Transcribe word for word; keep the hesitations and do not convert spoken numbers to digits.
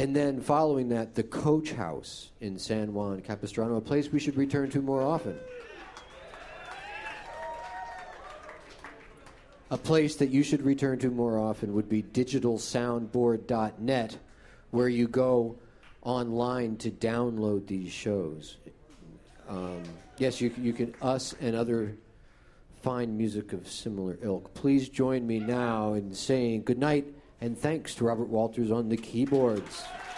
And then following that, the Coach House in San Juan Capistrano, a place we should return to more often. A place that you should return to more often would be digital soundboard dot net, where you go online to download these shows. Um, yes, you, you can, us and other fine music of similar ilk. Please join me now in saying good night and thanks to Robert Walters on the keyboards.